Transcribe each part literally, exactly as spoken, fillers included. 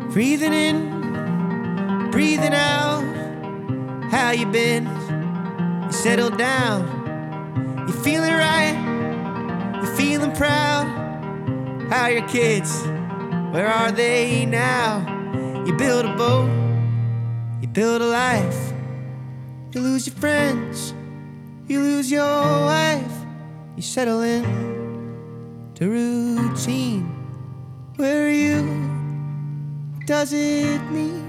Breathing in, breathing out. How you been? You settled down. You feeling right? You feeling proud? How are your kids? Where are they now? You build a boat, you build a life. You lose your friends, you lose your wife. You settle in to routine. Where are you? What does it mean?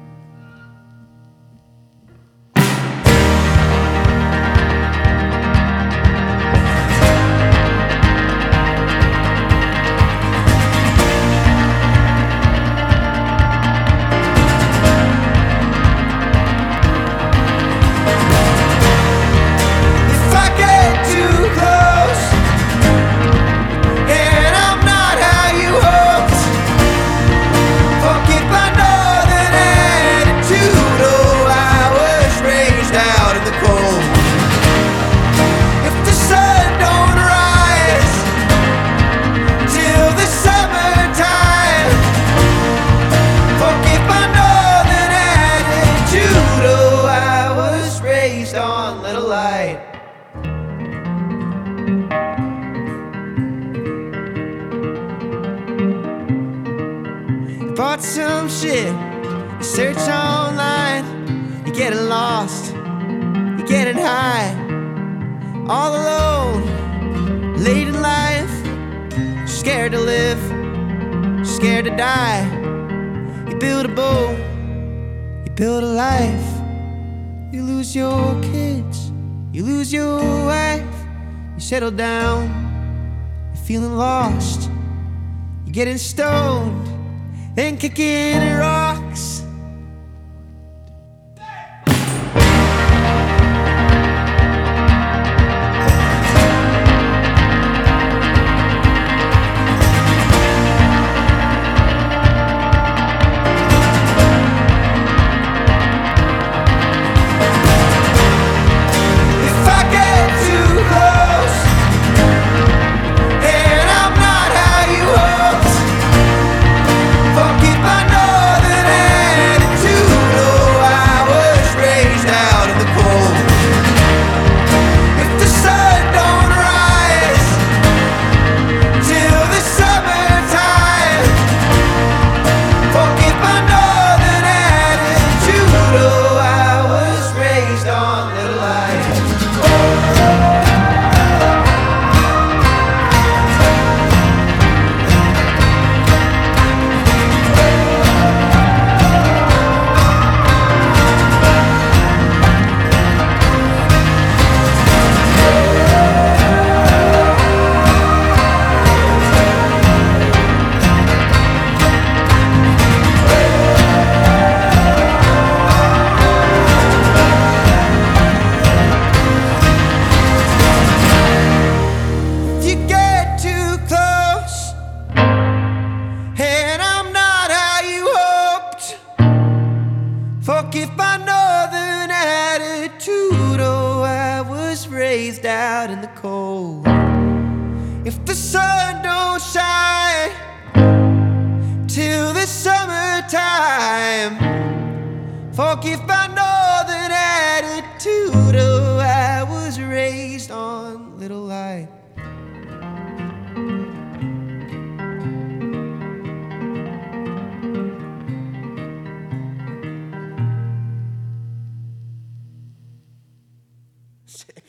Bought some shit, you search online, you're getting lost, you're getting high, all alone, late in life, scared to live, scared to die. You build a boat, you build a life, you lose your kids, you lose your wife, you settle down, you're feeling lost, you're getting stoned, then kicking rocks. Forgive my northern attitude. Oh, I was raised out in the cold. If the sun don't shine till the summertime, forgive my northern attitude. Oh, I was raised on little light. Sick.